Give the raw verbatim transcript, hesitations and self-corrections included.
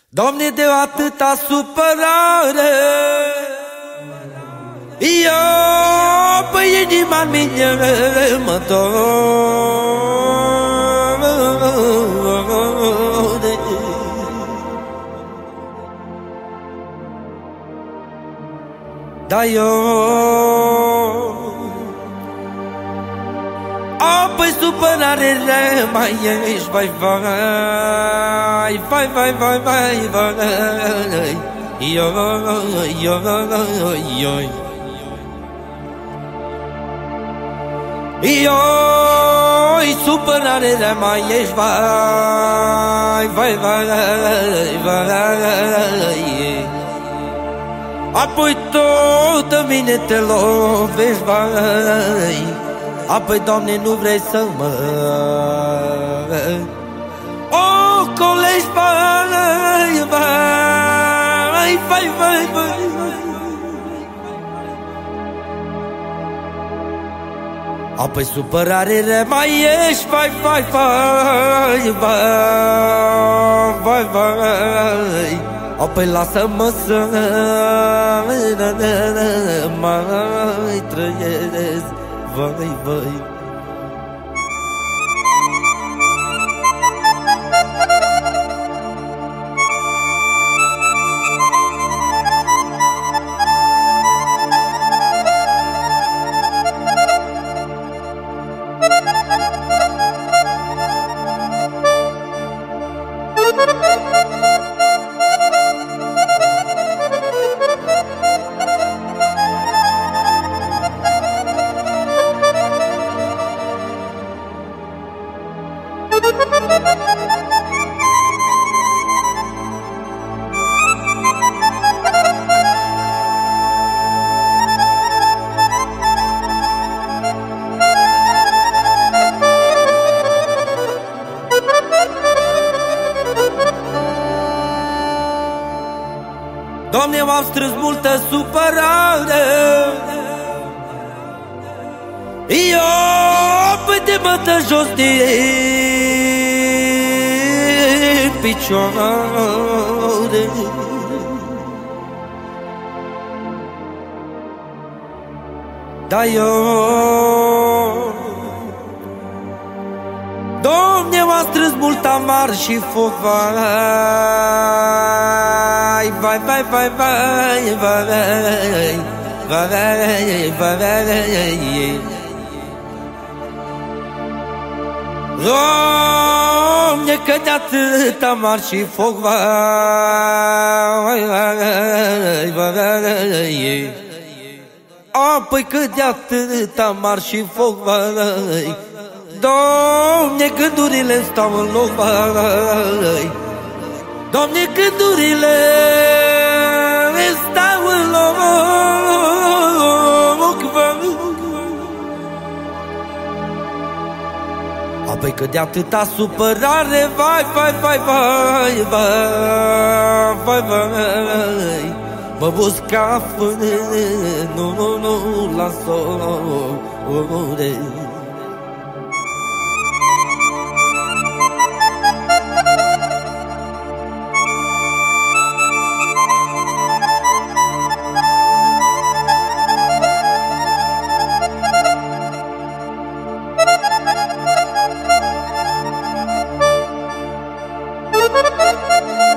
Doamne, de atâta supărare eu pe inima mine mă dore. Dar eu apoi supărare mai ești, vai, vai, vai, vai, vai, vai, vai, ioi, ioi, ioi, ioi, supărare mai ești, vai, vai, vai, vai, apoi tot în mine te lovești, vai, apoi, Doamne, nu vrei să mă ocolești, vai, vai, vai, vai, vai. Apoi supărare mai ești, vai, vai, vai, vai, vai, vai. Apoi lasă-mă să mai trăiesc, vai, vai. Doamne, m-am strâns multă supărare eu pe de bătă jos din picioare. Dar eu, Doamne, m-am strâns mult amar și foc, vai, vai, vai, vai, vai, vai, vai, vai, vai. Doamne, că de atât amar și foc, vai, vai, vai, vai. Apoi că de atât amar și foc, vai, Doamne, gândurile stau în loc, vai, Doamne, gândurile stau în loc, vai. Apoi că de atâta supărare, vai, vai, vai, vai, vai, vai, vai, mă busca fână, nu, nu, nu, las-o, Thank you.